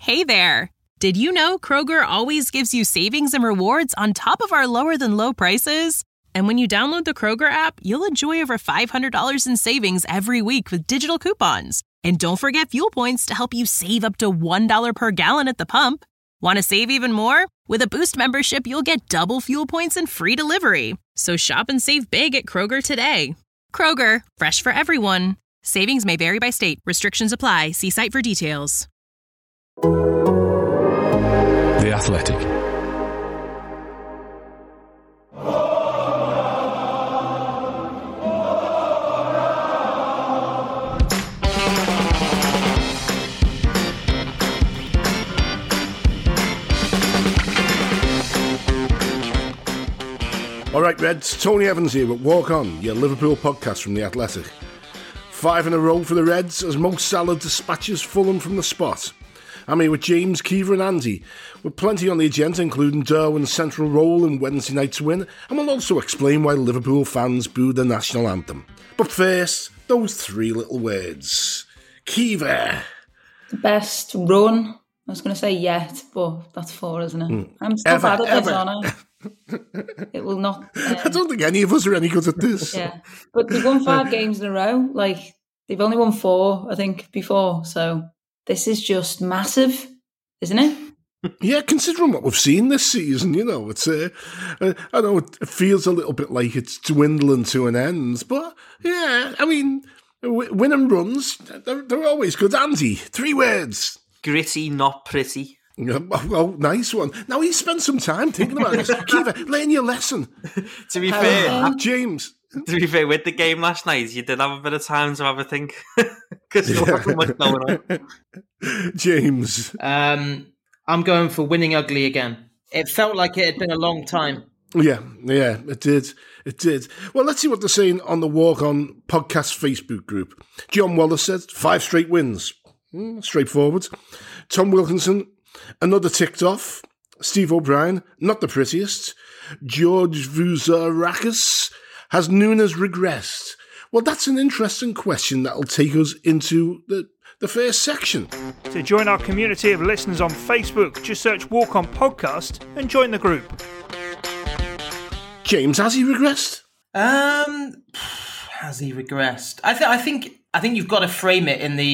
Hey there! Did you know Kroger always gives you savings and rewards on top of our lower-than-low prices? And when you download the Kroger app, you'll enjoy over $500 in savings every week with digital coupons. And don't forget fuel points to help you save up to $1 per gallon at the pump. Want to save even more? With a Boost membership, you'll get double fuel points and free delivery. So shop and save big at Kroger today. Kroger, fresh for everyone. Savings may vary by state. Restrictions apply. See site for details. The Athletic. All right, Reds, Tony Evans here with Walk On, your Liverpool podcast from The Athletic. 5 in a row for the Reds as Mo Salah dispatches Fulham from the spot. I'm here with James, Kiva and Andy, with plenty on the agenda, including Darwin's central role in Wednesday night's win, and we'll also explain why Liverpool fans booed the national anthem. But first, those 3 little words. Kiva. The best run. I was going to say yet, but that's 4, isn't it? I'm still bad at this, aren't I? It will not... I don't think any of us are any good at this. Yeah, but they've won 5 games in a row. Like, they've only won 4, I think, before, so... This is just massive, isn't it? Yeah, considering what we've seen this season, you know, it's I know it feels a little bit like it's dwindling to an end, but yeah, I mean, winning runs, they're always good. Andy, 3 words. Gritty, not pretty. Oh, nice one. Now, he spent some time thinking about this. Kiva, learn your lesson. To be fair, James. To be fair, with the game last night, you did have a bit of time to have a think because there wasn't much going on. James. I'm going for winning ugly again. It felt like it had been a long time. Yeah, it did. Well, let's see what they're saying on the Walk On podcast Facebook group. John Wallace said 5 straight wins. Straightforward. Tom Wilkinson, another ticked off. Steve O'Brien, not the prettiest. George Vuzarakis, has Nunes regressed? Well, that's an interesting question that'll take us into the first section. To join our community of listeners on Facebook, just search Walk On Podcast and join the group. James, has he regressed? Has he regressed? I think you've got to frame it in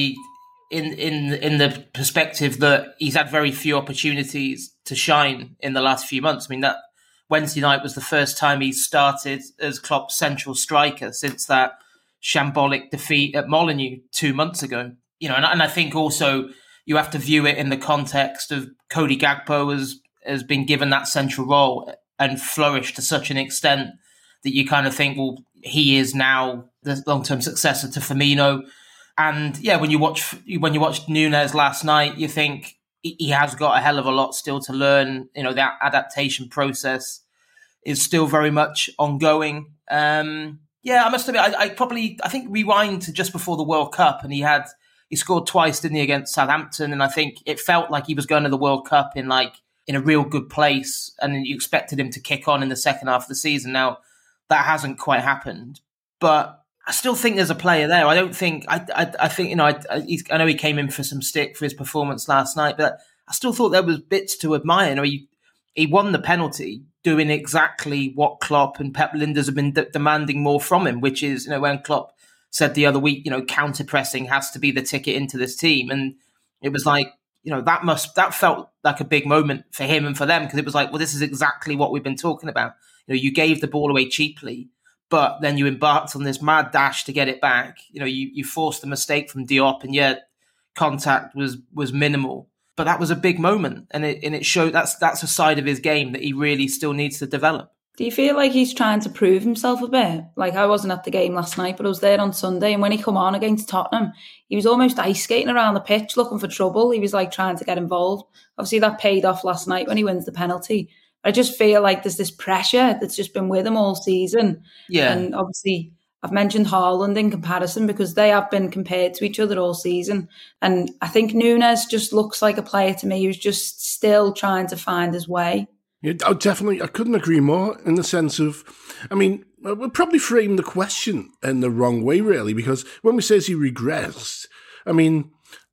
the perspective that he's had very few opportunities to shine in the last few months. I mean, that Wednesday night was the first time he started as Klopp's central striker since that shambolic defeat at Molineux 2 months ago. You know, and I think also you have to view it in the context of Cody Gakpo has been given that central role and flourished to such an extent that you kind of think, well, he is now the long-term successor to Firmino. And yeah, when you watch Nunes last night, you think he has got a hell of a lot still to learn. You know, that adaptation process is still very much ongoing. Yeah, I must admit, I think rewind to just before the World Cup, and he scored twice, didn't he, against Southampton? And I think it felt like he was going to the World Cup in a real good place, and then you expected him to kick on in the second half of the season. Now, that hasn't quite happened, but I still think there's a player there. I don't think I think, you know, I know he came in for some stick for his performance last night, but I still thought there was bits to admire. You know, he won the penalty, doing exactly what Klopp and Pep Lijnders have been demanding more from him, which is, you know, when Klopp said the other week, you know, counter-pressing has to be the ticket into this team. And it was like, you know, that felt like a big moment for him and for them, because it was like, well, this is exactly what we've been talking about. You know, you gave the ball away cheaply, but then you embarked on this mad dash to get it back. You know, you forced a mistake from Diop, and yet contact was minimal. But that was a big moment, and it showed that's a side of his game that he really still needs to develop. Do you feel like he's trying to prove himself a bit? Like, I wasn't at the game last night, but I was there on Sunday, and when he come on against Tottenham, he was almost ice skating around the pitch looking for trouble. He was like trying to get involved. Obviously, that paid off last night when he wins the penalty. I just feel like there's this pressure that's just been with him all season. Yeah. And obviously, I've mentioned Haaland in comparison because they have been compared to each other all season. And I think Nunes just looks like a player to me who's just still trying to find his way. Yeah, definitely. I couldn't agree more in the sense of, I mean, we'll probably frame the question in the wrong way, really, because when we say he regressed, I mean,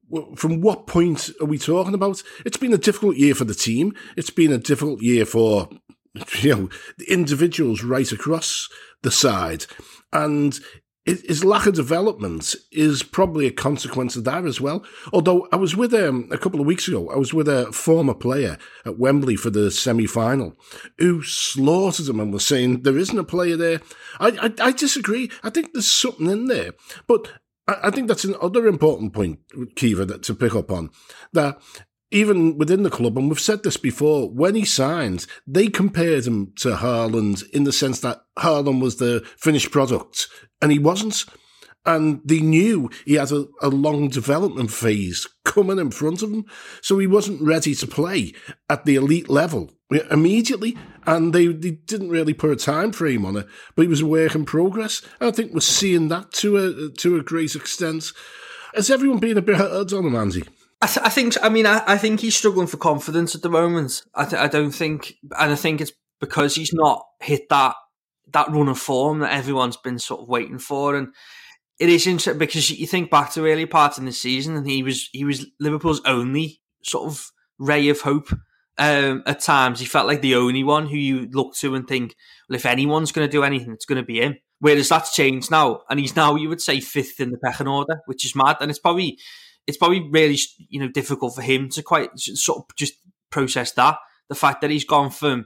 from what point are we talking about? It's been a difficult year for the team. It's been a difficult year for, the individuals right across the side. And his lack of development is probably a consequence of that as well. Although I was with a couple of weeks ago, I was with a former player at Wembley for the semi-final who slaughtered him and was saying there isn't a player there. I disagree. I think there's something in there. But I think that's another important point, Kiva, to pick up on, that even within the club, and we've said this before, when he signed, they compared him to Haaland in the sense that Haaland was the finished product, and he wasn't. And they knew he had a long development phase coming in front of him, so he wasn't ready to play at the elite level immediately, and they didn't really put a time frame on it, but he was a work in progress. And I think we're seeing that to a great extent. Has everyone been a bit hard on him, Andy? I think he's struggling for confidence at the moment. I don't think, and I think it's because he's not hit that run of form that everyone's been sort of waiting for. And it is interesting because you think back to early parts in the season, and he was Liverpool's only sort of ray of hope. At times, he felt like the only one who you look to and think, well, if anyone's going to do anything, it's going to be him. Whereas that's changed now, and he's now, you would say, 5th in the pecking order, which is mad. And it's probably really, difficult for him to quite sort of just process that. The fact that he's gone from,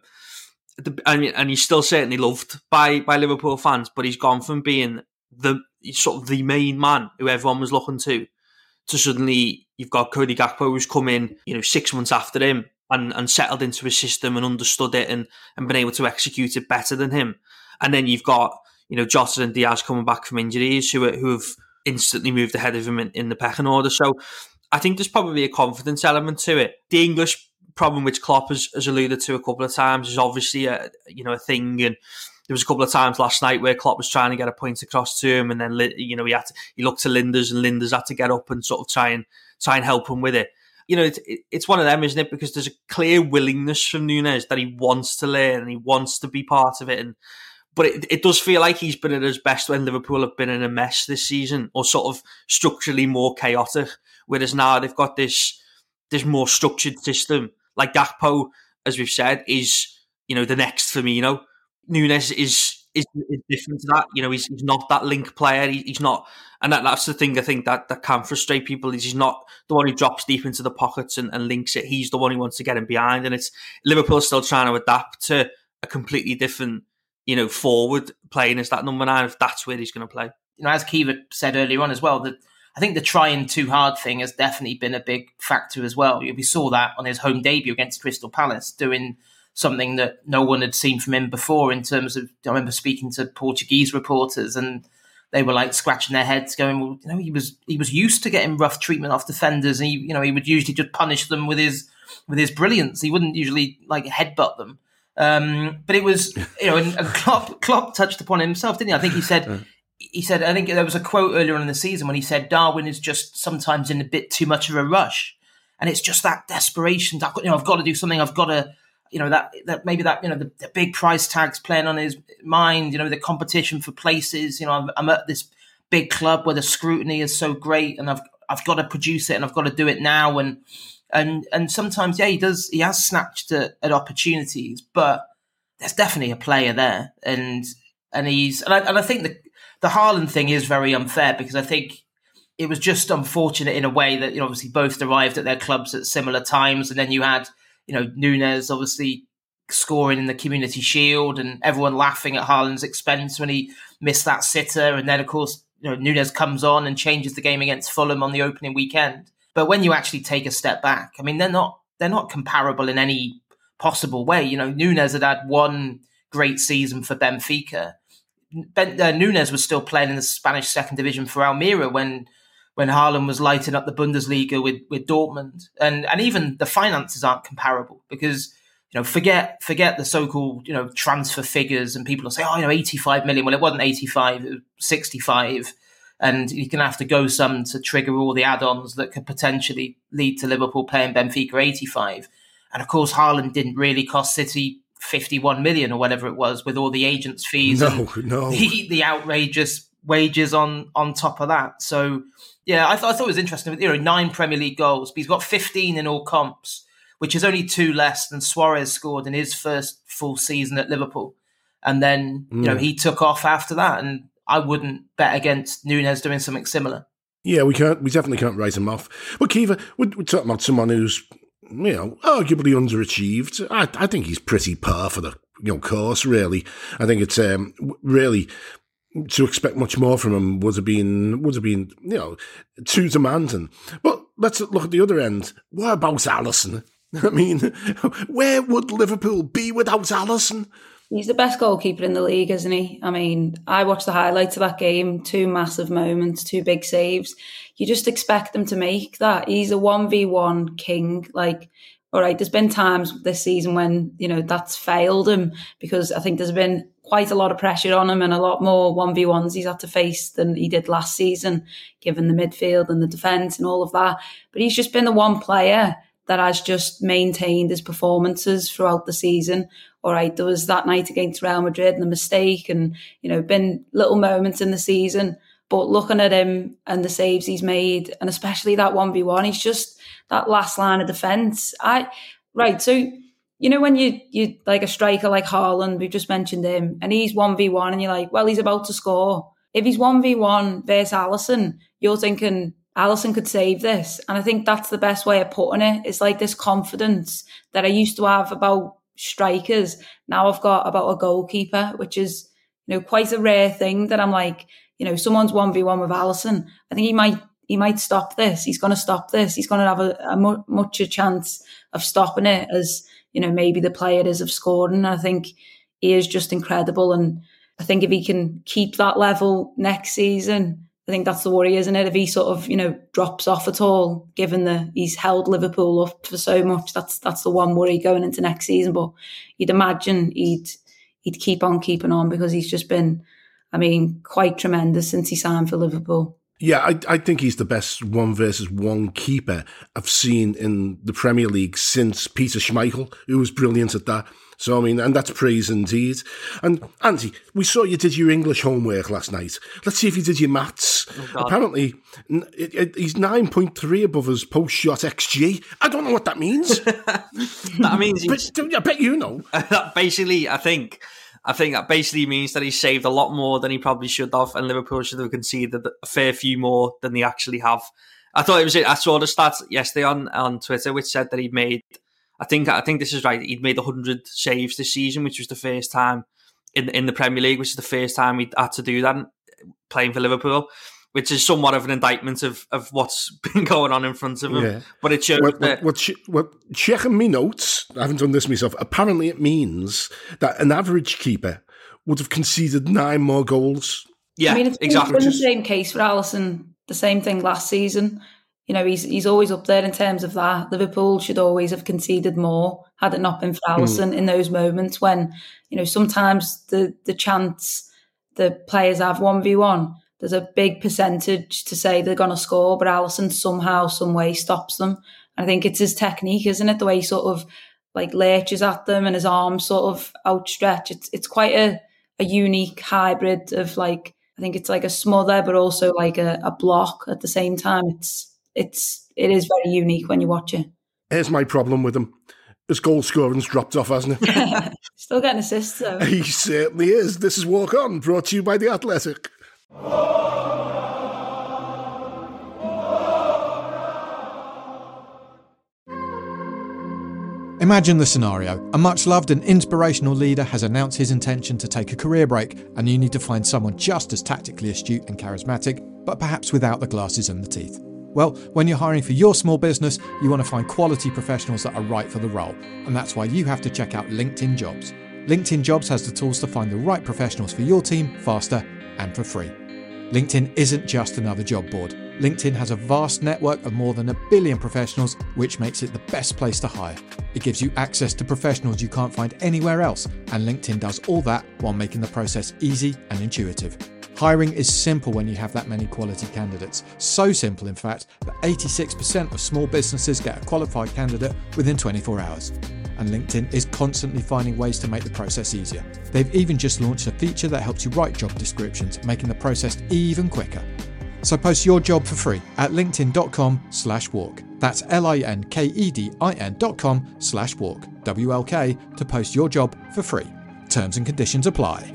and he's still certainly loved by Liverpool fans, but he's gone from being the main man who everyone was looking to suddenly you've got Cody Gakpo who's come in, 6 months after him and settled into his system and understood it and been able to execute it better than him. And then you've got, Jota and Diaz coming back from injuries who have instantly moved ahead of him in the pecking order. So I think there's probably a confidence element to it. The English problem, which Klopp has alluded to a couple of times, is obviously a thing. And there was a couple of times last night where Klopp was trying to get a point across to him, and then he looked to Linders, and Linders had to get up and sort of try and help him with it. It's one of them, isn't it? Because there's a clear willingness from Núñez that he wants to learn and he wants to be part of it. But it does feel like he's been at his best when Liverpool have been in a mess this season, or sort of structurally more chaotic. Whereas now they've got this more structured system. Like Gakpo, as we've said, is the next Firmino. Núñez is different to that. He's not that link player. He's not, and that's the thing I think that can frustrate people. Is he's not the one who drops deep into the pockets and links it. He's the one who wants to get him behind, and it's Liverpool still trying to adapt to a completely different, forward playing as that number 9. If that's where he's going to play. As Kiva said earlier on as well, that I think the trying too hard thing has definitely been a big factor as well. We saw that on his home debut against Crystal Palace, doing something that no one had seen from him before in terms of, I remember speaking to Portuguese reporters and they were like scratching their heads going, well, he was used to getting rough treatment off defenders, and he would usually just punish them with his brilliance. He wouldn't usually like headbutt them. But it was, and Klopp touched upon it himself, didn't he? I think he said, I think there was a quote earlier on in the season when he said, Darwin is just sometimes in a bit too much of a rush. And it's just that desperation. I've got to do something. I've got to, the big price tags playing on his mind, the competition for places. I'm at this big club where the scrutiny is so great, and I've got to produce it, and I've got to do it now. And sometimes, he has snatched at opportunities, but there's definitely a player there, and I think the Haaland thing is very unfair, because I think it was just unfortunate in a way that obviously both arrived at their clubs at similar times, and then you had Núñez obviously scoring in the Community Shield and everyone laughing at Haaland's expense when he missed that sitter, and then of course Núñez comes on and changes the game against Fulham on the opening weekend. But when you actually take a step back, I mean, they're not comparable in any possible way. Núñez had one great season for Benfica. Núñez was still playing in the Spanish second division for Almeria when Haaland was lighting up the Bundesliga with Dortmund, and even the finances aren't comparable, because forget the so-called transfer figures, and people will say 85 million. Well, it wasn't 85, it was 65, and you're going to have to go some to trigger all the add-ons that could potentially lead to Liverpool paying Benfica 85. And of course, Haaland didn't really cost City 51 million or whatever it was, with all the agents' fees, no. The outrageous wages on top of that. So, yeah, I thought it was interesting. 9 Premier League goals, but he's got 15 in all comps, which is only 2 less than Suarez scored in his first full season at Liverpool. And then, he took off after that, and I wouldn't bet against Núñez doing something similar. Yeah, we definitely can't write him off. But Kiva, we're talking about someone who's, arguably underachieved. I think he's pretty par for the course, really. I think it's really to expect much more from him would have been too demanding. But let's look at the other end. What about Alisson? I mean, where would Liverpool be without Alisson? He's the best goalkeeper in the league, isn't he? I mean, I watched the highlights of that game, 2 massive moments, 2 big saves. You just expect him to make that. He's a 1v1 king. Like, all right, there's been times this season when, that's failed him, because I think there's been quite a lot of pressure on him and a lot more 1v1s he's had to face than he did last season, given the midfield and the defence and all of that. But he's just been the one player that has just maintained his performances throughout the season. All right, there was that night against Real Madrid and the mistake, and, been little moments in the season. But looking at him and the saves he's made, and especially that 1v1, he's just that last line of defence. So, when you like a striker like Haaland, we've just mentioned him, and he's 1v1, and you're like, well, he's about to score. If he's 1v1 versus Alisson, you're thinking, Alisson could save this. And I think that's the best way of putting it. It's like this confidence that I used to have about strikers. Now I've got about a goalkeeper, which is, quite a rare thing that I'm like, someone's 1v1 with Alisson. I think he might stop this. He's going to stop this. He's going to have a much a chance of stopping it as, maybe the player is of scoring. I think he is just incredible. And I think if he can keep that level next season, I think that's the worry, isn't it? If he sort of, drops off at all, given that he's held Liverpool up for so much, that's the one worry going into next season. But you'd imagine he'd keep on keeping on, because he's just been, quite tremendous since he signed for Liverpool. Yeah, I think he's the best 1v1 keeper I've seen in the Premier League since Peter Schmeichel, who was brilliant at that. So, and that's praise indeed. And, Andy, we saw you did your English homework last night. Let's see if you did your maths. Apparently, he's 9.3 above his post-shot XG. I don't know what that means. That means... I bet you know. Basically, I think that basically means that he saved a lot more than he probably should have, and Liverpool should have conceded a fair few more than they actually have. I saw the stats yesterday on Twitter, which said that he'd made... I think this is right. He'd made 100 saves this season, which was the first time in the Premier League, which is the first time he'd had to do that playing for Liverpool, which is somewhat of an indictment of what's been going on in front of him. Yeah. But it shows checking me notes, I haven't done this myself, apparently it means that an average keeper would have conceded 9 more goals. Yeah, exactly. It's been the same case for Alisson, the same thing last season. He's always up there in terms of that. Liverpool should always have conceded more had it not been for Alisson in those moments when, sometimes the chance the players have 1v1, there's a big percentage to say they're going to score, but Alisson somehow, some way stops them. And I think it's his technique, isn't it? The way he sort of like lurches at them and his arms sort of outstretched. It's quite a unique hybrid of like, I think it's like a smother, but also like a block at the same time. It is very unique when you watch it. Here's my problem with him. His goal scoring's dropped off, hasn't it? Still getting assists, though. He certainly is. This is Walk On, brought to you by The Athletic. Imagine the scenario. A much-loved and inspirational leader has announced his intention to take a career break, and you need to find someone just as tactically astute and charismatic, but perhaps without the glasses and the teeth. Well, when you're hiring for your small business, you want to find quality professionals that are right for the role, and that's why you have to check out LinkedIn Jobs. LinkedIn Jobs has the tools to find the right professionals for your team faster and for free. LinkedIn isn't just another job board. LinkedIn has a vast network of more than 1 billion professionals, which makes it the best place to hire. It gives you access to professionals you can't find anywhere else, and LinkedIn does all that while making the process easy and intuitive. Hiring is simple when you have that many quality candidates. So simple, in fact, that 86% of small businesses get a qualified candidate within 24 hours. and LinkedIn is constantly finding ways to make the process easier. They've even just launched a feature that helps you write job descriptions, making the process even quicker. So post your job for free at linkedin.com/walk. That's linkedin.com/walk, WLK, to post your job for free. Terms and conditions apply.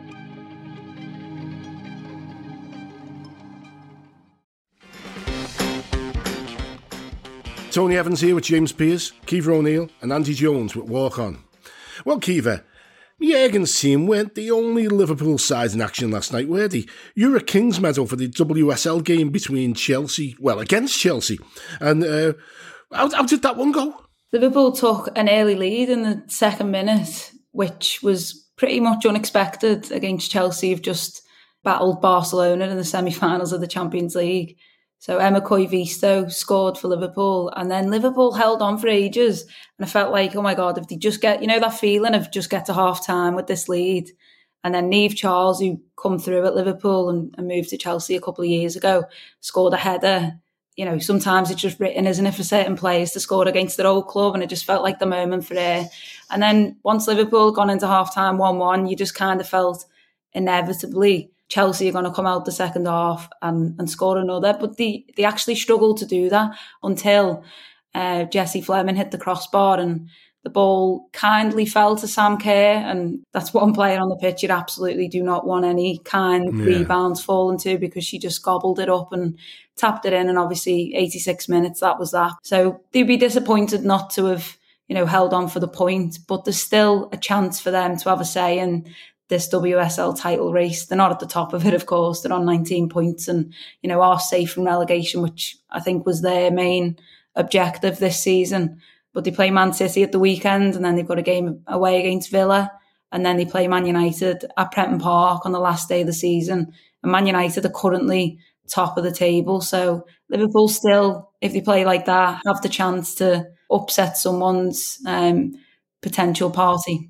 Tony Evans here with James Pearce, Kiva O'Neill and Andy Jones with Walk On. Well, Kiva, Jurgen's team weren't the only Liverpool side in action last night, were they? You were a King's medal for the WSL game between against Chelsea. And how did that one go? Liverpool took an early lead in the second minute, which was pretty much unexpected against Chelsea, who've just battled Barcelona in the semi-finals of the Champions League. So Emma Coivisto scored for Liverpool, and then Liverpool held on for ages. And I felt like, oh my God, if they just get, that feeling of just get to half time with this lead. And then Niamh Charles, who come through at Liverpool and moved to Chelsea a couple of years ago, scored a header. Sometimes it's just written, isn't it, for certain players to score against their old club, and it just felt like the moment for her. And then once Liverpool gone into half time 1-1, you just kind of felt inevitably Chelsea are going to come out the second half and score another. But they actually struggled to do that until Jessie Fleming hit the crossbar and the ball kindly fell to Sam Kerr. And that's one player on the pitch you absolutely do not want any rebounds falling to, because she just gobbled it up and tapped it in. And obviously 86 minutes, that was that. So they'd be disappointed not to have, held on for the point. But there's still a chance for them to have a say in this WSL title race. They're not at the top of it, of course. They're on 19 points and, are safe from relegation, which I think was their main objective this season. But they play Man City at the weekend, and then they've got a game away against Villa, and then they play Man United at Prenton Park on the last day of the season. And Man United are currently top of the table. So Liverpool still, if they play like that, have the chance to upset someone's potential party.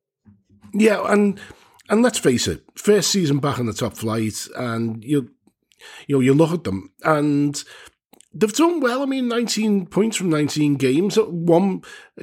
Yeah, and let's face it, first season back in the top flight, and you look at them, and they've done well. I mean, 19 points from 19 games. At one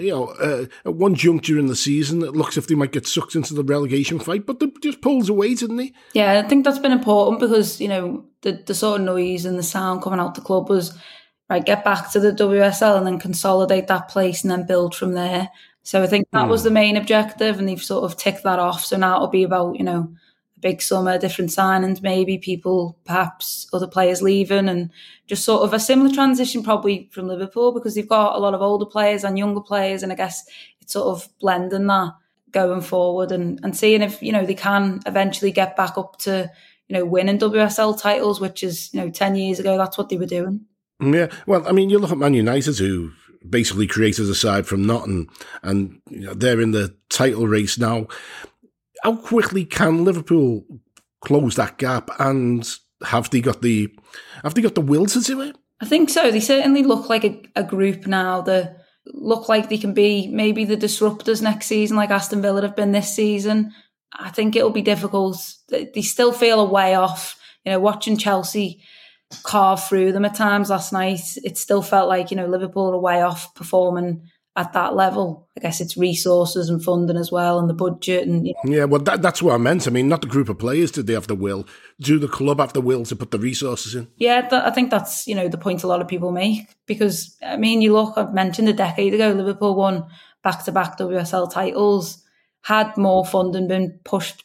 juncture in the season, it looks as if they might get sucked into the relegation fight, but they just pulled away, didn't they? Yeah, I think that's been important because, the sort of noise and the sound coming out the club was, right, get back to the WSL and then consolidate that place and then build from there. So I think that was the main objective, and they've sort of ticked that off. So now it'll be about, a big summer, different signings, maybe people, perhaps other players leaving, and just sort of a similar transition probably from Liverpool, because they've got a lot of older players and younger players. And I guess it's sort of blending that going forward and seeing if, they can eventually get back up to, winning WSL titles, which is, 10 years ago, that's what they were doing. Yeah. Well, I mean, you look at Man United, who basically created a side from nothing, and they're in the title race now. How quickly can Liverpool close that gap, and have they got the will to do it? I think so. They certainly look like a group now that look like they can be maybe the disruptors next season, like Aston Villa have been this season. I think it'll be difficult. They still feel a way off. Watching Chelsea carve through them at times last night, it still felt like, Liverpool are way off performing at that level. I guess it's resources and funding as well, and the budget. And yeah, well, that's what I meant. I mean, not the group of players. Did they have the will? Do the club have the will to put the resources in? Yeah, I think that's, the point a lot of people make. Because, I mean, you look, I've mentioned a decade ago, Liverpool won back-to-back WSL titles. Had more funding been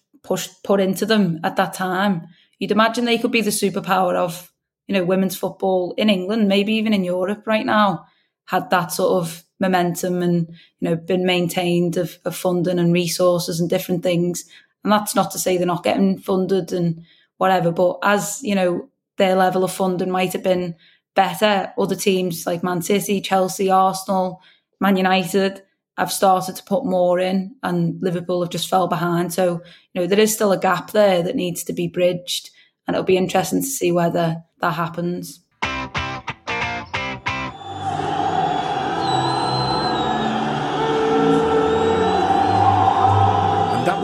put into them at that time, you'd imagine they could be the superpower of, women's football in England, maybe even in Europe right now, had that sort of momentum and, been maintained of funding and resources and different things. And that's not to say they're not getting funded and whatever, but as, their level of funding might have been better, other teams like Man City, Chelsea, Arsenal, Man United have started to put more in, and Liverpool have just fell behind. So, there is still a gap there that needs to be bridged, and it'll be interesting to see whether that happens.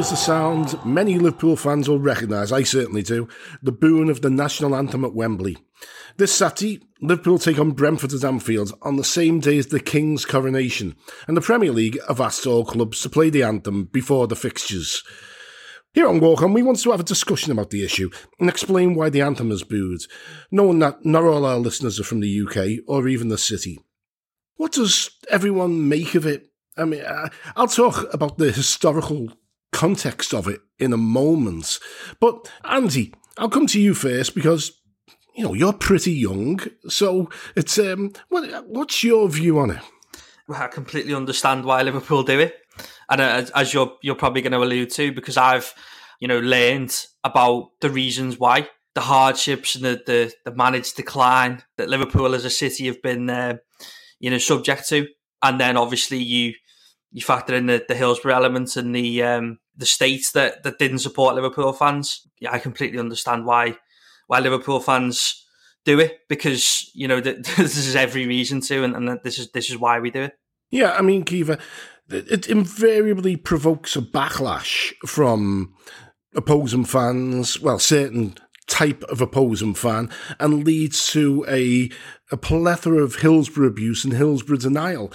as the sound, many Liverpool fans will recognise, I certainly do, the booing of the national anthem at Wembley. This Saturday, Liverpool take on Brentford at Anfield on the same day as the King's coronation, and the Premier League have asked all clubs to play the anthem before the fixtures. Here on Walk On, we want to have a discussion about the issue and explain why the anthem is booed, knowing that not all our listeners are from the UK or even the city. What does everyone make of it? I mean, I'll talk about the historical context of it in a moment. But, Andy, I'll come to you first because, you know, you're pretty young. So, it's what's your view on it? Well, I completely understand why Liverpool do it. And as you're probably going to allude to, because I've, learned about the reasons why, the hardships and the managed decline that Liverpool as a city have been, subject to. And then obviously you factor in the Hillsborough elements and the states that didn't support Liverpool fans. Yeah, I completely understand why Liverpool fans do it, because, this is every reason to, and this is why we do it. Yeah, I mean, Kiva, it invariably provokes a backlash from opposing fans, well, certain type of opposing fan, and leads to a plethora of Hillsborough abuse and Hillsborough denial.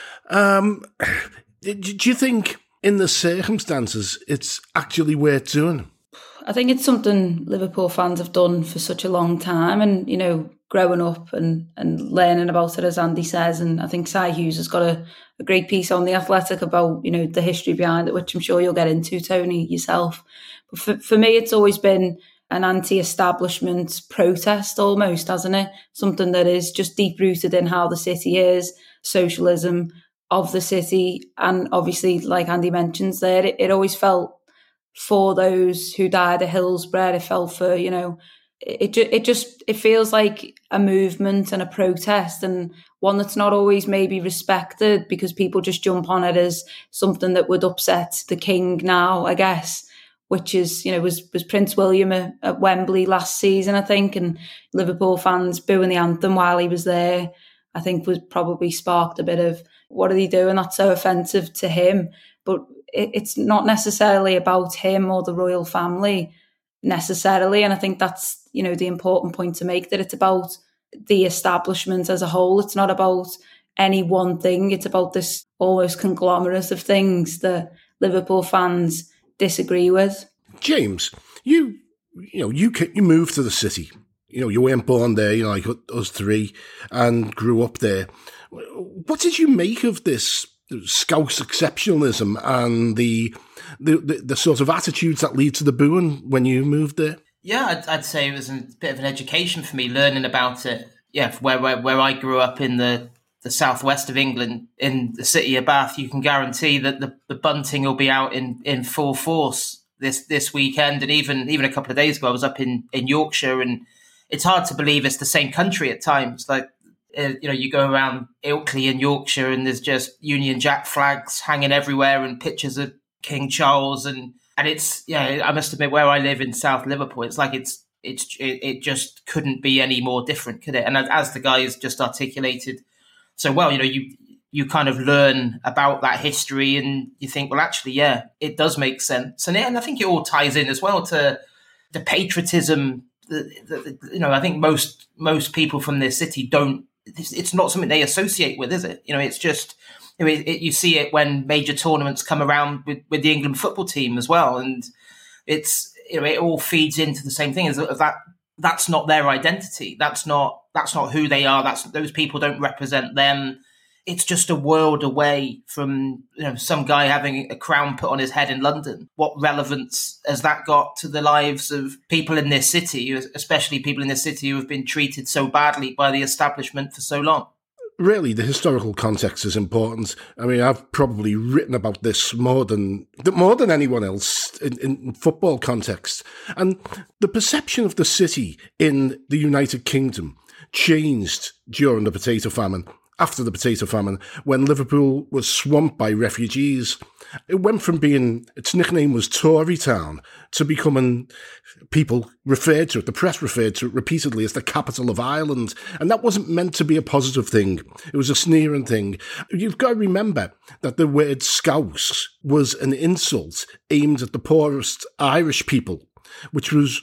Do you think, in the circumstances, it's actually worth doing? I think it's something Liverpool fans have done for such a long time, and, growing up and learning about it, as Andy says. And I think Si Hughes has got a great piece on The Athletic about, the history behind it, which I'm sure you'll get into, Tony, yourself. But for me, it's always been an anti-establishment protest almost, hasn't it? Something that is just deep-rooted in how the city is, socialism of the city. And obviously, like Andy mentions there, it always felt for those who died at Hillsborough. It felt for, it feels like a movement and a protest, and one that's not always maybe respected because people just jump on it as something that would upset the king now, I guess, which is, was Prince William at Wembley last season, I think, and Liverpool fans booing the anthem while he was there, I think was probably sparked a bit of, what are they doing? That's so offensive to him. But it's not necessarily about him or the royal family necessarily. And I think that's, the important point to make, that it's about the establishment as a whole. It's not about any one thing. It's about this almost conglomerate of things that Liverpool fans disagree with. James, you moved to the city. You weren't born there, like us three, and grew up there. What did you make of this Scouse exceptionalism and the sort of attitudes that lead to the booing when you moved there? Yeah, I'd say it was a bit of an education for me, learning about it. Yeah, where I grew up in the southwest of England, in the city of Bath, you can guarantee that the bunting will be out in full force this weekend. And even a couple of days ago, I was up in Yorkshire, and it's hard to believe it's the same country at times. Like, you go around Ilkley in Yorkshire and there's just Union Jack flags hanging everywhere and pictures of King Charles. And it's, I must admit, where I live in South Liverpool, it's like it just couldn't be any more different, could it? And as the guy has just articulated so well, you kind of learn about that history and you think, well, actually, yeah, it does make sense. And I think it all ties in as well to the patriotism. I think most people from this city don't. It's not something they associate with, is it? It's just you see it when major tournaments come around with the England football team as well, and it's it all feeds into the same thing. Is that's not their identity. That's not who they are. Those people don't represent them. It's just a world away from some guy having a crown put on his head in London. What relevance has that got to the lives of people in this city, especially people in this city who have been treated so badly by the establishment for so long? Really, the historical context is important. I mean, I've probably written about this more than anyone else in football context. And the perception of the city in the United Kingdom changed during the potato famine. after the potato famine, when Liverpool was swamped by refugees. It went from being, its nickname was Tory Town, to becoming, people referred to it, the press referred to it repeatedly as the capital of Ireland. And that wasn't meant to be a positive thing. It was a sneering thing. You've got to remember that the word Scouse was an insult aimed at the poorest Irish people, which was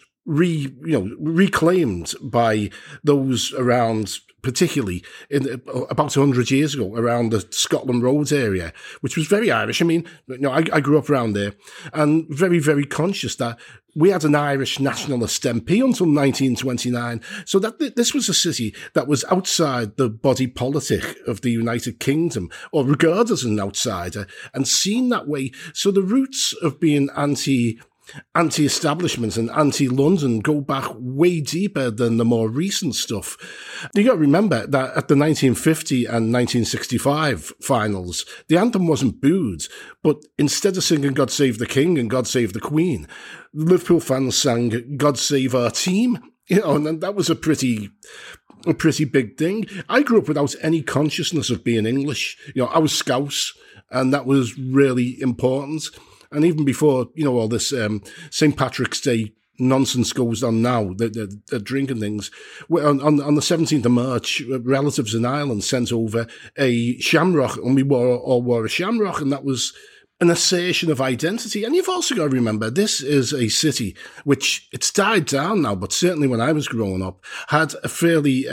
reclaimed by those around, particularly in about 100 years ago, around the Scotland Road area, which was very Irish. I mean, I grew up around there, and very, very conscious that we had an Irish nationalist MP until 1929. So that this was a city that was outside the body politic of the United Kingdom, or regarded as an outsider, and seen that way. So the roots of being anti-establishment and anti-London go back way deeper than the more recent stuff. You got to remember that at the 1950 and 1965 finals, the anthem wasn't booed, but instead of singing God Save the King and God Save the Queen, Liverpool fans sang God Save Our Team. And that was a pretty big thing. I grew up without any consciousness of being English. I was Scouse, and that was really important. And even before, all this St. Patrick's Day nonsense goes on now, the drinking things, on the 17th of March, relatives in Ireland sent over a shamrock, and we all wore a shamrock, and that was an assertion of identity. And you've also got to remember, this is a city which, it's died down now, but certainly when I was growing up, had a fairly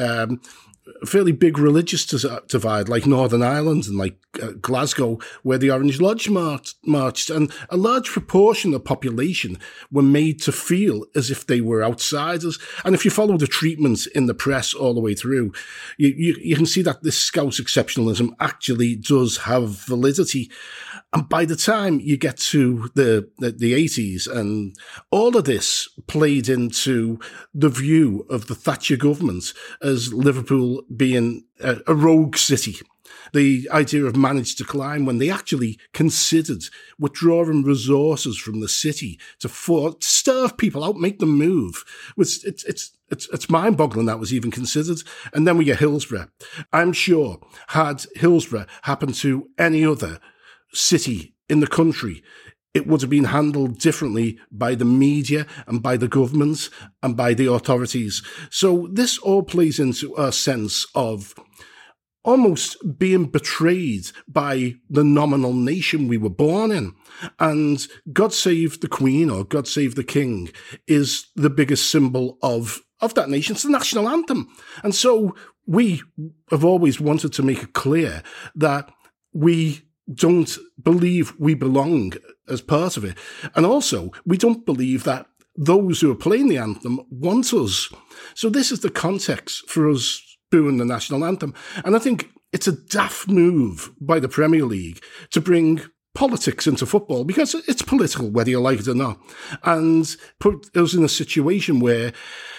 big religious divide, like Northern Ireland and like Glasgow, where the Orange Lodge marched, and a large proportion of the population were made to feel as if they were outsiders. And if you follow the treatment in the press all the way through, you can see that this Scouse exceptionalism actually does have validity. And by the time you get to the 80s, and all of this played into the view of the Thatcher government as Liverpool being a rogue city, the idea of managed decline, when they actually considered withdrawing resources from the city to starve people out, make them move. It's mind-boggling that was even considered. And then we get Hillsborough. I'm sure had Hillsborough happened to any other city in the country, it would have been handled differently by the media and by the government and by the authorities. So this all plays into a sense of almost being betrayed by the nominal nation we were born in. And God Save the Queen or God Save the King is the biggest symbol of that nation. It's the national anthem. And so we have always wanted to make it clear that we don't believe we belong as part of it. And also, we don't believe that those who are playing the anthem want us. So this is the context for us booing the national anthem. And I think it's a daft move by the Premier League to bring politics into football, because it's political, whether you like it or not, and put us in a situation where,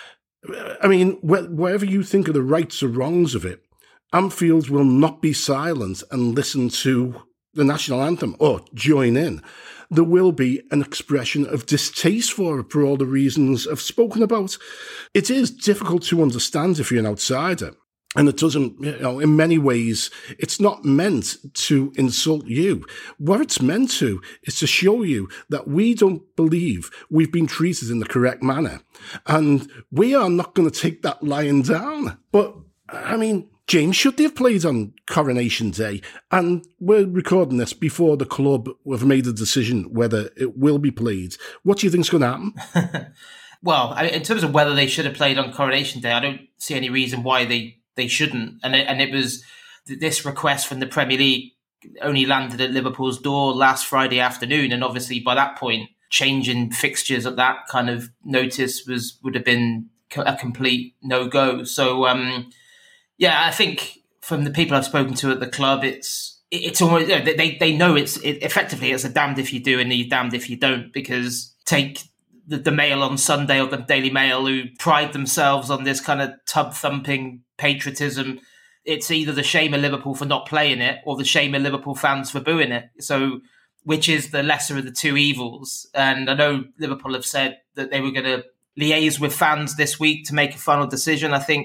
I mean, wherever you think of the rights or wrongs of it, Anfield will not be silent and listen to the national anthem or join in. There will be an expression of distaste for it for all the reasons I've spoken about. It is difficult to understand if you're an outsider. And it doesn't, in many ways, it's not meant to insult you. What it's meant to is to show you that we don't believe we've been treated in the correct manner. And we are not going to take that lying down. But, I mean, James, should they have played on Coronation Day? And we're recording this before the club have made a decision whether it will be played. What do you think is going to happen? Well, in terms of whether they should have played on Coronation Day, I don't see any reason why they shouldn't. And it was this request from the Premier League only landed at Liverpool's door last Friday afternoon. And obviously by that point, changing fixtures at that kind of notice would have been a complete no-go. So, yeah, I think from the people I've spoken to at the club, it's almost, they know effectively it's a damned if you do and a damned if you don't, because take the Mail on Sunday or the Daily Mail, who pride themselves on this kind of tub-thumping patriotism. It's either the shame of Liverpool for not playing it or the shame of Liverpool fans for booing it. So which is the lesser of the two evils? And I know Liverpool have said that they were going to liaise with fans this week to make a final decision. I think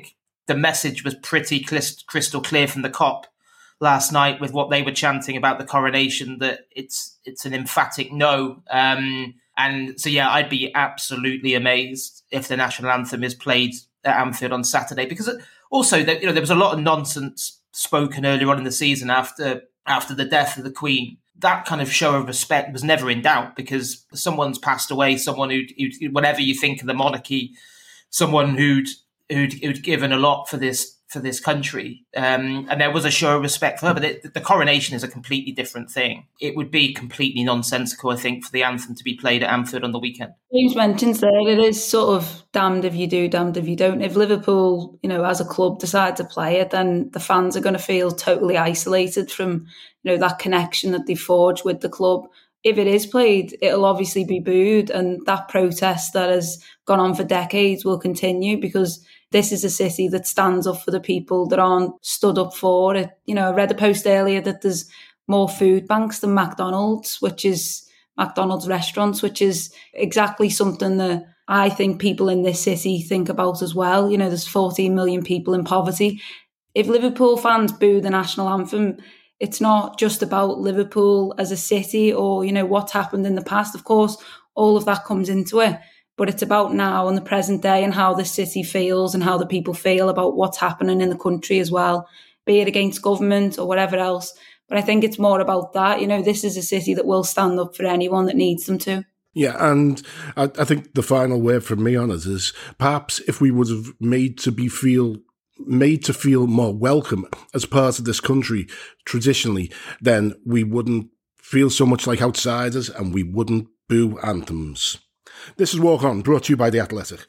the message was pretty crystal clear from the COP last night with what they were chanting about the coronation, that it's an emphatic no. And so, yeah, I'd be absolutely amazed if the national anthem is played at Anfield on Saturday, because also there was a lot of nonsense spoken earlier on in the season after the death of the Queen. That kind of show of respect was never in doubt, because someone's passed away, someone who whatever you think of the monarchy, someone who'd given a lot for this country, and there was a show of respect for her. But the coronation is a completely different thing. It would be completely nonsensical, I think, for the anthem to be played at Anfield on the weekend. James mentions there, it is sort of damned if you do, damned if you don't. If Liverpool, as a club, decide to play it, then the fans are going to feel totally isolated from, that connection that they forge with the club. If it is played, it'll obviously be booed, and that protest that has gone on for decades will continue, because this is a city that stands up for the people that aren't stood up for it. I read a post earlier that there's more food banks than McDonald's restaurants, which is exactly something that I think people in this city think about as well. There's 14 million people in poverty. If Liverpool fans boo the national anthem, it's not just about Liverpool as a city or, what's happened in the past. Of course, all of that comes into it. But it's about now and the present day and how the city feels and how the people feel about what's happening in the country as well, be it against government or whatever else. But I think it's more about that. This is a city that will stand up for anyone that needs them to. Yeah, and I think the final word from me on it is perhaps if we would have made to feel more welcome as part of this country traditionally, then we wouldn't feel so much like outsiders and we wouldn't boo anthems. This is Walk On, brought to you by The Athletic.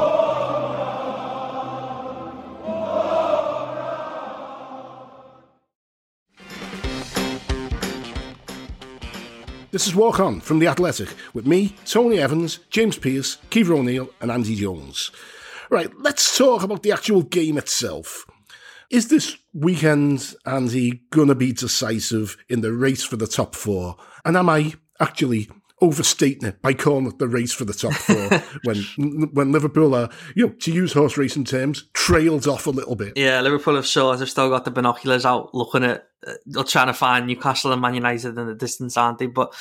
This is Walk On from The Athletic with me, Tony Evans, James Pearce, Kiefer O'Neill and Andy Jones. Right, let's talk about the actual game itself. Is this weekend, Andy, going to be decisive in the race for the top four? And am I actually overstating it by calling it the race for the top four when Liverpool are, to use horse racing terms, trailed off a little bit? Yeah, Liverpool have still got the binoculars out looking at, they're trying to find Newcastle and Man United in the distance, aren't they? But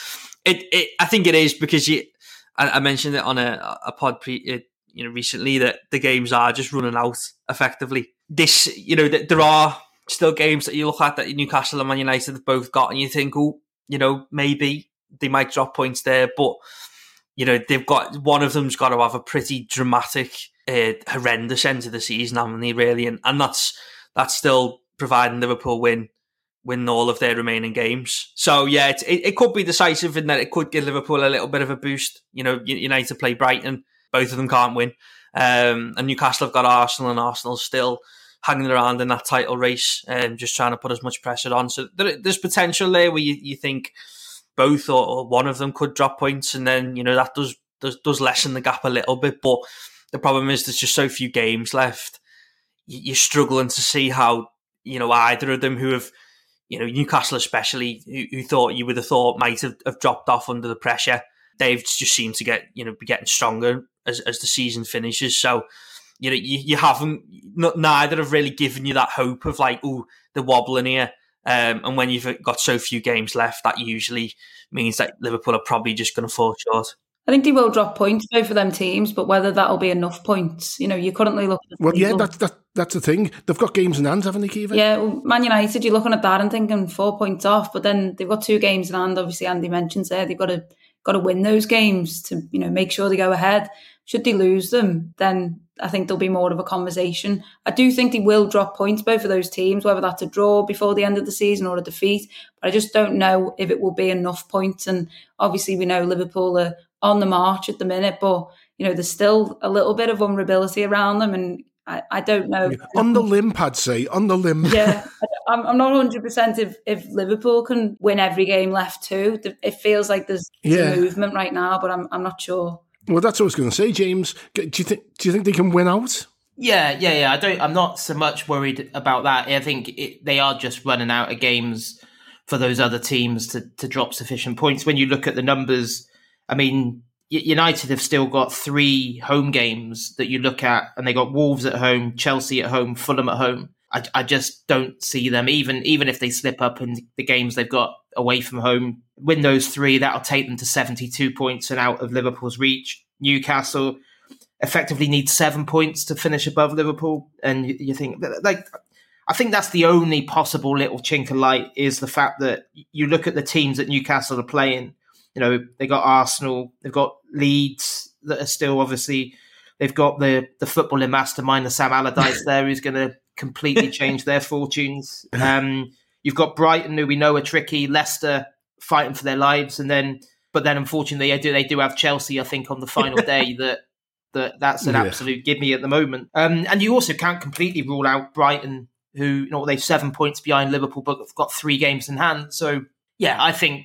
I think it is, because I mentioned it on a pod recently that the games are just running out effectively. There are still games that you look at that Newcastle and Man United have both got, and you think, maybe they might drop points there, but they've got, one of them's got to have a pretty dramatic, horrendous end of the season, haven't they? Really, and that's still providing Liverpool win all of their remaining games. So yeah, it could be decisive in that it could give Liverpool a little bit of a boost. United play Brighton, both of them can't win, and Newcastle have got Arsenal, and Arsenal's still hanging around in that title race, and just trying to put as much pressure on. So there's potential there where you think both or one of them could drop points, and then that does lessen the gap a little bit. But the problem is there's just so few games left. You're struggling to see how either of them, who have Newcastle especially, who you would have thought might have dropped off under the pressure, they've just seemed to get be getting stronger as the season finishes. So you haven't, neither have really given you that hope of like, they're wobbling here. And when you've got so few games left, that usually means that Liverpool are probably just going to fall short. I think they will drop points though for them teams, but whether that'll be enough points, you're currently looking at... Well, yeah, that's the thing. They've got games in hand, haven't they, Kiefer? Yeah, well, Man United, you're looking at that and thinking 4 points off, but then they've got 2 games in hand. Obviously, Andy mentions there, they've got to win those games to make sure they go ahead. Should they lose them, then I think there'll be more of a conversation. I do think they will drop points, both of those teams, whether that's a draw before the end of the season or a defeat. But I just don't know if it will be enough points. And obviously we know Liverpool are on the march at the minute, but there's still a little bit of vulnerability around them, and I don't know. On the limp, I'd say, on the limp. Yeah, I'm not 100% if Liverpool can win every game left too. It feels like there's a movement right now, but I'm not sure. Well, that's what I was going to say, James. Do you think they can win out? Yeah. I'm not so much worried about that. I think they are just running out of games for those other teams to drop sufficient points. When you look at the numbers, I mean, United have still got 3 home games that you look at, and they got Wolves at home, Chelsea at home, Fulham at home. I just don't see them, even if they slip up in the games they've got away from home, win those 3, that'll take them to 72 points and out of Liverpool's reach. Newcastle effectively needs 7 points to finish above Liverpool. And you think, like, I think that's the only possible little chink of light, is the fact that you look at the teams that Newcastle are playing. You know, they got Arsenal, they've got Leeds that are still, obviously, they've got the footballing mastermind, the Sam Allardyce there, who's going to completely change their fortunes. You've got Brighton, who we know are tricky, Leicester fighting for their lives, but then unfortunately they do have Chelsea, I think, on the final day that's an absolute gimme at the moment. And you also can't completely rule out Brighton, who, you know, they're 7 points behind Liverpool, but have got 3 games in hand. So yeah, I think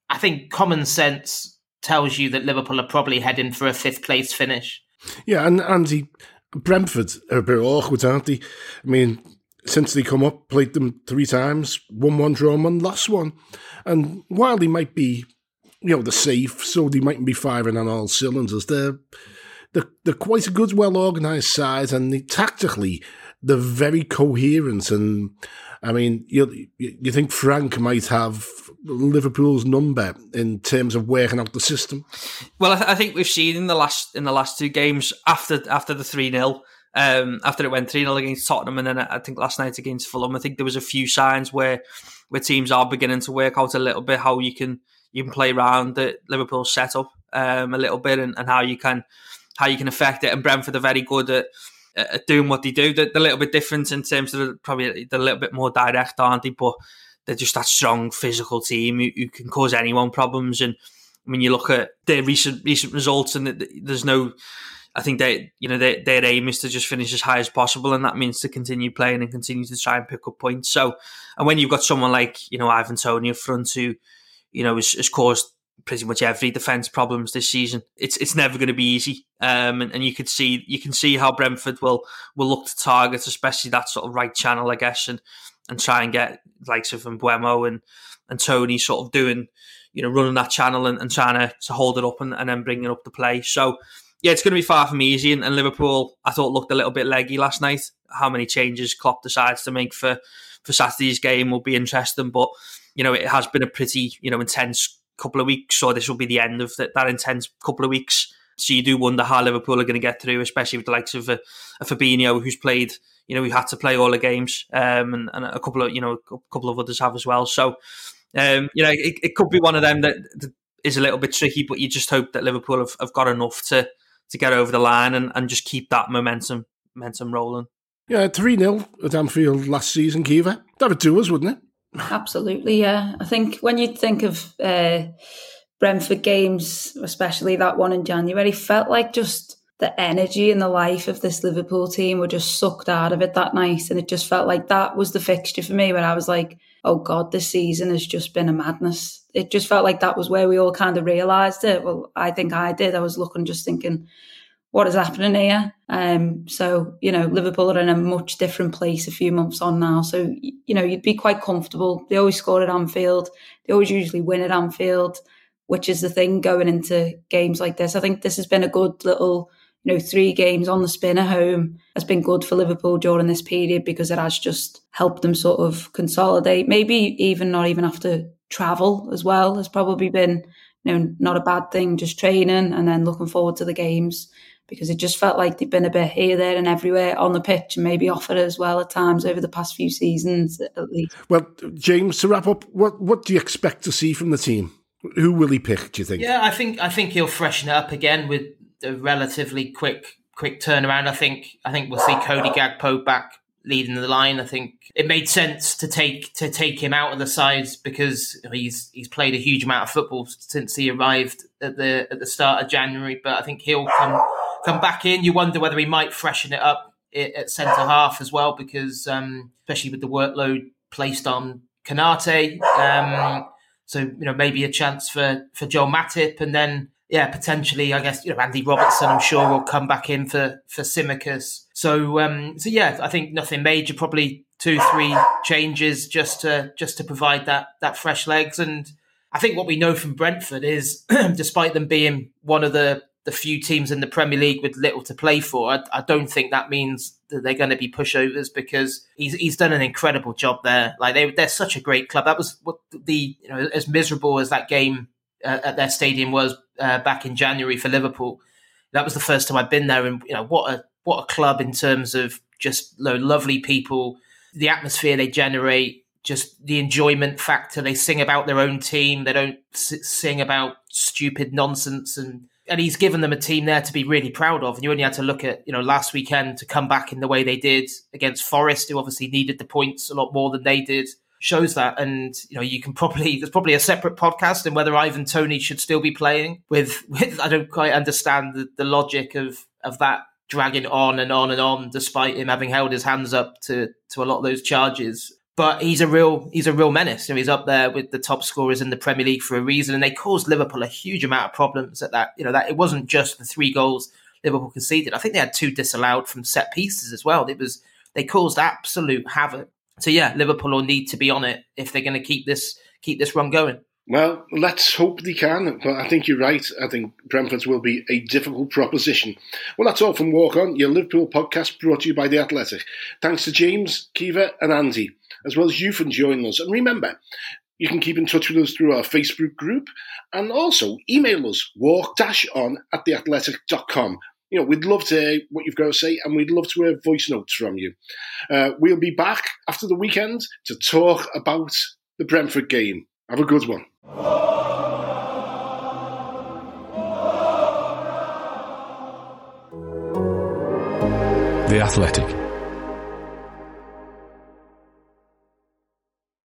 common sense tells you that Liverpool are probably heading for a 5th place finish. Yeah, and Andy, Brentford are a bit awkward, aren't they? I mean, since they come up, played them 3 times, won 1, drawn 1, lost 1. And while they might be, you know, the safe, so they mightn't be firing on all cylinders, they're quite a good, well-organised side, and tactically, they're very coherent. And, I mean, you think Frank might have Liverpool's number in terms of working out the system? Well, I think we've seen in the last 2 games after the 3-0, after it went 3-0 against Tottenham, and then I think last night against Fulham, I think there was a few signs where teams are beginning to work out a little bit how you can play around the Liverpool setup a little bit, and how you can affect it. And Brentford are very good at doing what they do. They're a little bit different in terms of they're a little bit more direct, aren't they? But they're just that strong physical team who can cause anyone problems. And I mean, you look at their recent results, and there's no. I think their aim is to just finish as high as possible, and that means to continue playing and continue to try and pick up points. So, and when you've got someone like, you know, Ivan Toney up front, who, you know, has caused pretty much every defence problems this season, it's never going to be easy. And you can see how Brentford will look to target, especially that sort of right channel, I guess, and try and get likes of Mbeumo and Toney sort of doing, you know, running that channel and trying to hold it up and then bring it up to play. So yeah, it's going to be far from easy. And Liverpool, I thought, looked a little bit leggy last night. How many changes Klopp decides to make for Saturday's game will be interesting. But, you know, it has been a pretty, you know, intense couple of weeks. So this will be the end of that intense couple of weeks. So you do wonder how Liverpool are going to get through, especially with the likes of Fabinho, who's played, you know, who had to play all the games, and a couple of others have as well. So, you know, it could be one of them that is a little bit tricky, but you just hope that Liverpool have got enough to get over the line and just keep that momentum rolling. Yeah, 3-0 at Anfield last season, Kiva. That would do us, wouldn't it? Absolutely, yeah. I think when you think of Brentford games, especially that one in January, felt like just the energy and the life of this Liverpool team were just sucked out of it that night. And it just felt like that was the fixture for me, where I was like, oh God, this season has just been a madness. It just felt like that was where we all kind of realised it. Well, I think I did. I was looking, just thinking, what is happening here? So, you know, Liverpool are in a much different place a few months on now. So, you know, you'd be quite comfortable. They always score at Anfield. They always usually win at Anfield, which is the thing going into games like this. I think this has been a good little, you know, 3 games on the spin at home has been good for Liverpool during this period, because it has just helped them sort of consolidate. Maybe even not even have to travel as well has probably been, you know, not a bad thing, just training and then looking forward to the games, because it just felt like they've been a bit here, there and everywhere on the pitch, and maybe off it as well at times over the past few seasons at least. Well, James, to wrap up, what do you expect to see from the team? Who will he pick, do you think? Yeah, I think he'll freshen it up again with a relatively quick turnaround. I think we'll see Cody Gakpo back leading the line. I think it made sense to take him out of the side, because he's played a huge amount of football since he arrived at the start of January. But I think he'll come back in. You wonder whether he might freshen it up at centre half as well, because especially with the workload placed on Konate. So, you know, maybe a chance for Joel Matip, and then, yeah, potentially, I guess, you know, Andy Robertson, I'm sure, will come back in for Tsimikas. So yeah, I think nothing major, probably 2-3 changes just to provide that fresh legs. And I think what we know from Brentford is, despite them being one of the few teams in the Premier League with little to play for, I don't think that means that they're going to be pushovers, because he's done an incredible job there. Like they're such a great club. That was what as miserable as that game at their stadium was back in January for Liverpool. That was the first time I'd been there, and what a club in terms of just lovely people, the atmosphere they generate. Just the enjoyment factor. They sing about their own team. They don't sing about stupid nonsense. And he's given them a team there to be really proud of. And you only had to look at, last weekend to come back in the way they did against Forest, who obviously needed the points a lot more than they did. Shows that. And, you can there's probably a separate podcast on whether Ivan Toney should still be playing with I don't quite understand the logic of that dragging on and on and on, despite him having held his hands up to a lot of those charges. But he's a real menace. He's up there with the top scorers in the Premier League for a reason, and they caused Liverpool a huge amount of problems at that. That it wasn't just the 3 goals Liverpool conceded. I think they had 2 disallowed from set pieces as well. They caused absolute havoc. So yeah, Liverpool will need to be on it if they're going to keep this run going. Well, let's hope they can, but I think you're right. I think Brentford will be a difficult proposition. Well, that's all from Walk On, your Liverpool podcast brought to you by The Athletic. Thanks to James, Kiva and Andy, as well as you for joining us. And remember, you can keep in touch with us through our Facebook group, and also email us, walk-on@theathletic.com. We'd love to hear what you've got to say, and we'd love to hear voice notes from you. We'll be back after the weekend to talk about the Brentford game. Have a good one. The Athletic.